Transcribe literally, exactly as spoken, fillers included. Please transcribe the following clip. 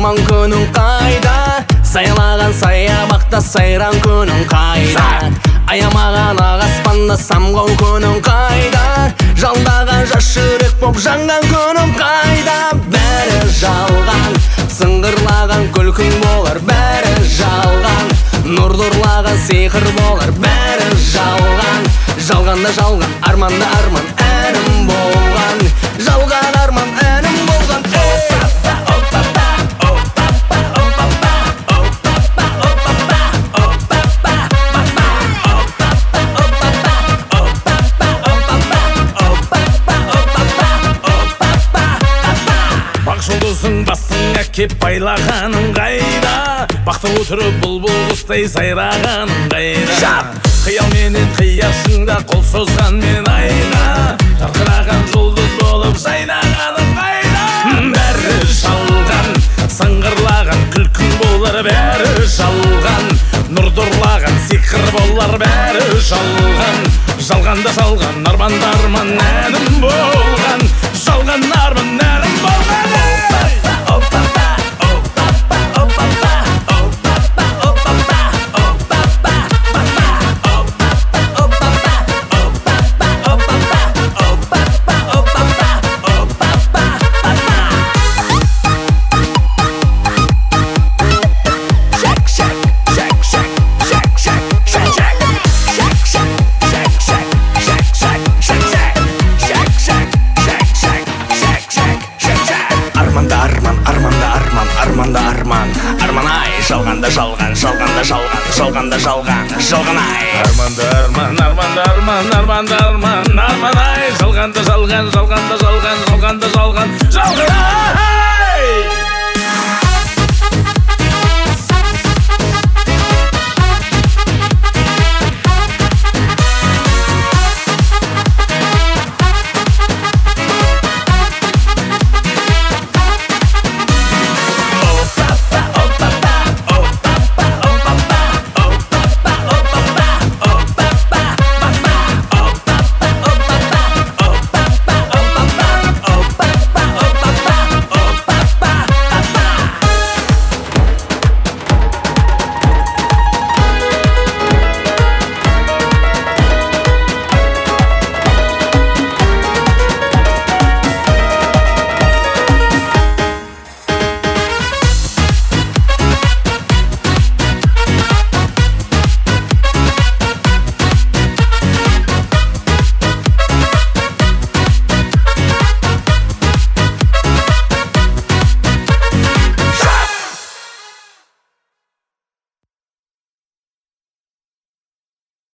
туған күнің қайда, сайлаған саябақта сайран күнің қайда, аямаған ақ аспанда самғау күнің қайда, жалдаған жас жүрек боп жанған күнің қайда. Бәрі жалған, сыңғырлаған күлкің болар, бәрі жалған, нұрды ұрлаған сиқыр болар, бәрі жалған. Жалғанда жалған, арманда арман әнім болған, жалған арман әнім болған. Бақ жұлдызың басыңа кеп байлағаның қайда, бақты отырып бұлбұл құстай сайрағаның қайда. Қиялменен қиясыңда қол созған мен айға, жарқыраған жұлдыз болып жайнағаның қайда. Бәрі жалған, сыңғырлаған күлкің болар, бәрі жалған, нұрды ұрлаған сиқыр болар, бәрі жалған. Жалғанда жалған, арманда арман әнім болған, жалған арман әнім болған. Арманда арман, арман ай, жалғанда жалған, жалғанда жалған, жалғанда жалған, жалған ай. Арманда арман, арманда арман, арманда арман, арман ай, жалғанда жалған, жалғанда жалған, жалғанда жалған, жалған ай.